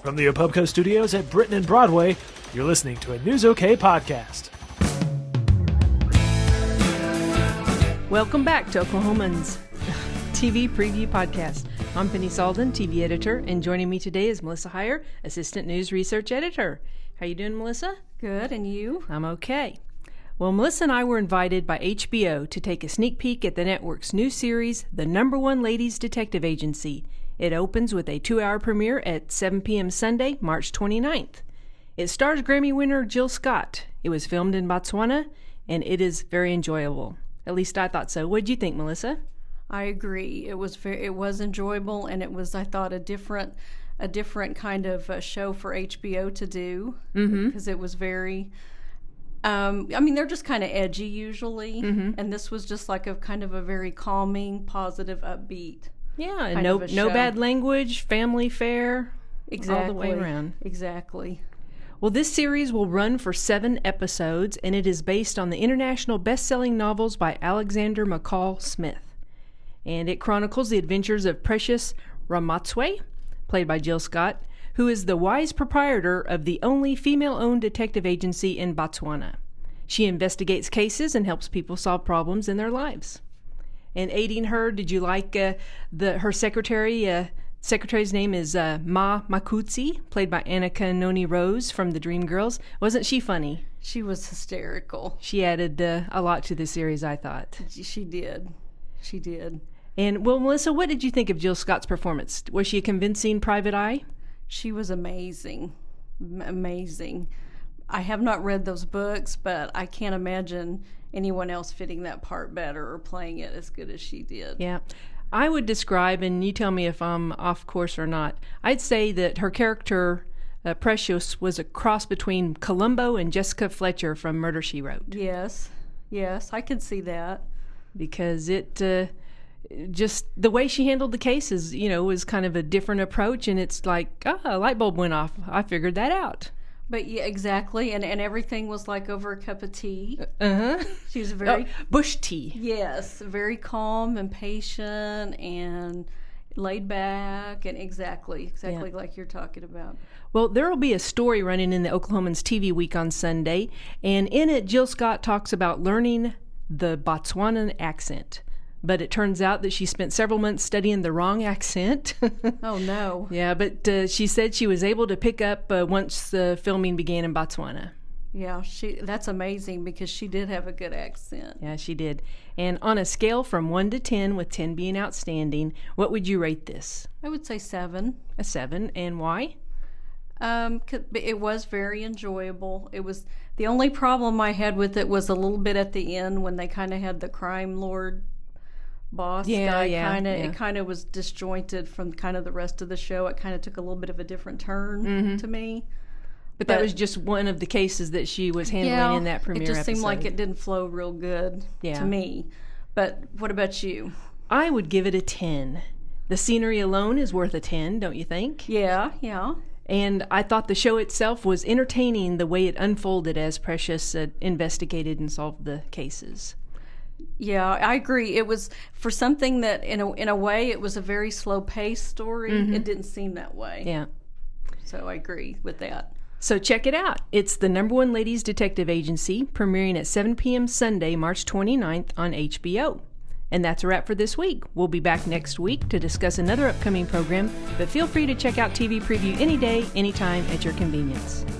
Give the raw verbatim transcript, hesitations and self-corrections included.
From the Opubco studios at Britain and Broadway, you're listening to a News OK podcast. Welcome back to Oklahoman's T V Preview Podcast. I'm Penny Salden, T V editor, and joining me today is Melissa Heyer, assistant news research editor. How you doing, Melissa? Good, and you? I'm okay. Well, Melissa and I were invited by H B O to take a sneak peek at the network's new series, The Number One Ladies Detective Agency. It opens with a two-hour premiere at seven p.m. Sunday, March twenty-ninth. It stars Grammy winner Jill Scott. It was filmed in Botswana, and it is very enjoyable. At least I thought so. What did you think, Melissa? I agree. It was very, it was enjoyable, and it was, I thought, a different a different kind of uh, show for H B O to do, because mm-hmm. it was very. Um, I mean, they're just kind of edgy usually, mm-hmm. and this was just like a kind of a very calming, positive, upbeat. Yeah, and no no bad language, family fare, exactly, all the way around. Exactly. Well, this series will run for seven episodes, and it is based on the international best-selling novels by Alexander McCall Smith. And it chronicles the adventures of Precious Ramatswe, played by Jill Scott, who is the wise proprietor of the only female-owned detective agency in Botswana. She investigates cases and helps people solve problems in their lives. And aiding her, did you like uh, the her secretary? Uh, secretary's name is uh, Ma Makutsi, played by Annika Noni Rose from the Dreamgirls. Wasn't she funny? She was hysterical. She added uh, a lot to the series, I thought. She did. She did. And, well, Melissa, what did you think of Jill Scott's performance? Was she a convincing private eye? She was amazing. Amazing. I have not read those books, but I can't imagine anyone else fitting that part better or playing it as good as she did. Yeah. I would describe, and you tell me if I'm off course or not, I'd say that her character, uh, Precious, was a cross between Columbo and Jessica Fletcher from Murder, She Wrote. Yes. Yes, I could see that. Because it... Uh, just the way she handled the cases, you know, was kind of a different approach, and it's like, ah, oh, a light bulb went off. I figured that out. But yeah, exactly, and and everything was like over a cup of tea. Uh-huh. She was very... Oh, bush tea. Yes, very calm and patient and laid back, and exactly, exactly yeah. like you're talking about. Well, there will be a story running in the Oklahoman's T V Week on Sunday, and in it, Jill Scott talks about learning the Botswanan accent. But it turns out that she spent several months studying the wrong accent. Oh, no. Yeah, but uh, she said she was able to pick up uh, once the filming began in Botswana. Yeah, she that's amazing because she did have a good accent. Yeah, she did. And on a scale from one to ten, with ten being outstanding, what would you rate this? I would say seven. A seven, and why? Um, it was very enjoyable. It was the only problem I had with it was a little bit at the end when they kind of had the crime lord boss yeah, guy yeah, kind of yeah. it kind of was disjointed from kind of the rest of the show. It kind of took a little bit of a different turn mm-hmm. to me. But, but that was just one of the cases that she was handling yeah, in that premiere it just episode. seemed like it didn't flow real good yeah. to me. But what about you? I would give it a ten. The scenery alone is worth a ten, don't you think? Yeah, yeah. And I thought the show itself was entertaining the way it unfolded as Precious uh, investigated and solved the cases. Yeah, I agree. It was for something that, in a in a way, it was a very slow-paced story. Mm-hmm. It didn't seem that way. Yeah. So I agree with that. So check it out. It's The Number One Ladies Detective Agency, premiering at seven p.m. Sunday, March twenty-ninth on H B O. And that's a wrap for this week. We'll be back next week to discuss another upcoming program, but feel free to check out T V Preview any day, anytime, at your convenience.